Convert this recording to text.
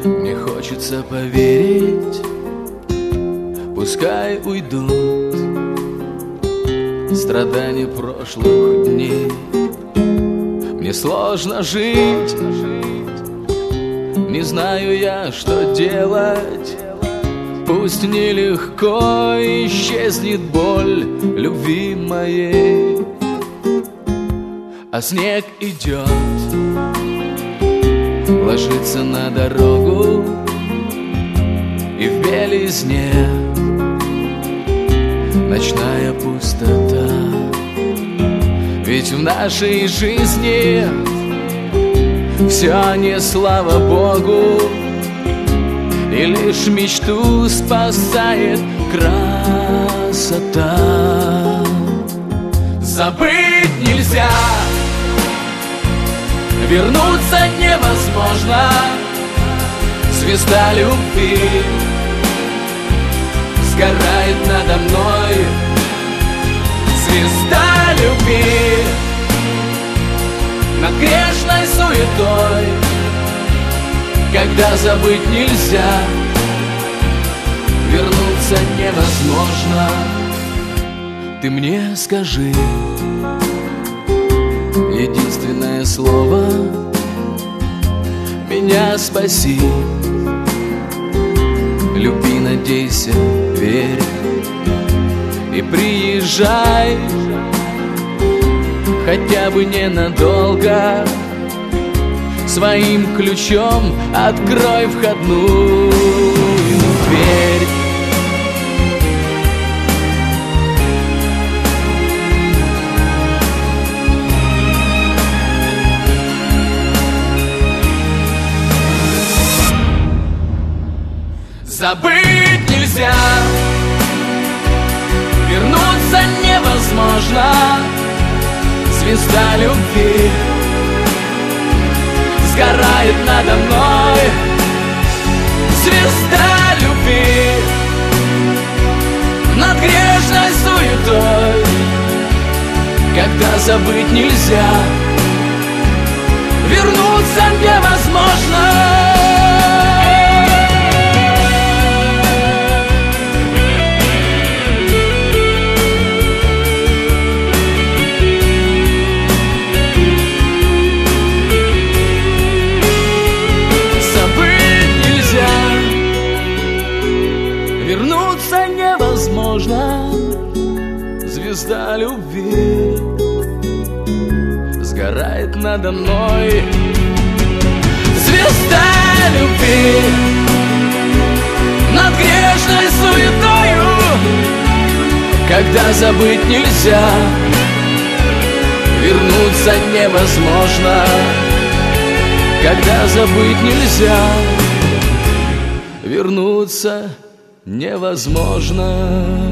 Мне хочется поверить, пускай уйдут страдания прошлых дней. Мне сложно жить, не знаю я, что делать. Пусть нелегко исчезнет боль любви моей. А снег идет, ложится на дорогу, и в белизне ночная пустота. Ведь в нашей жизни все не слава Богу, и лишь мечту спасает красота. Забыть нельзя, вернуться невозможно. Звезда любви сгорает надо мной. Звезда любви над грешной суетой. Когда забыть нельзя, вернуться невозможно. Ты мне скажи единственное слово, меня спаси. Люби, надейся, верь и приезжай, хотя бы ненадолго. Своим ключом открой входную дверь. Забыть нельзя, вернуться невозможно. Звезда любви сгорает надо мной. Звезда любви над грешной суетой. Когда забыть нельзя, вернуться невозможно. Вернуться невозможно. Звезда любви сгорает надо мной. Звезда любви над грешной суетою. Когда забыть нельзя, вернуться невозможно. Когда забыть нельзя, вернуться невозможно.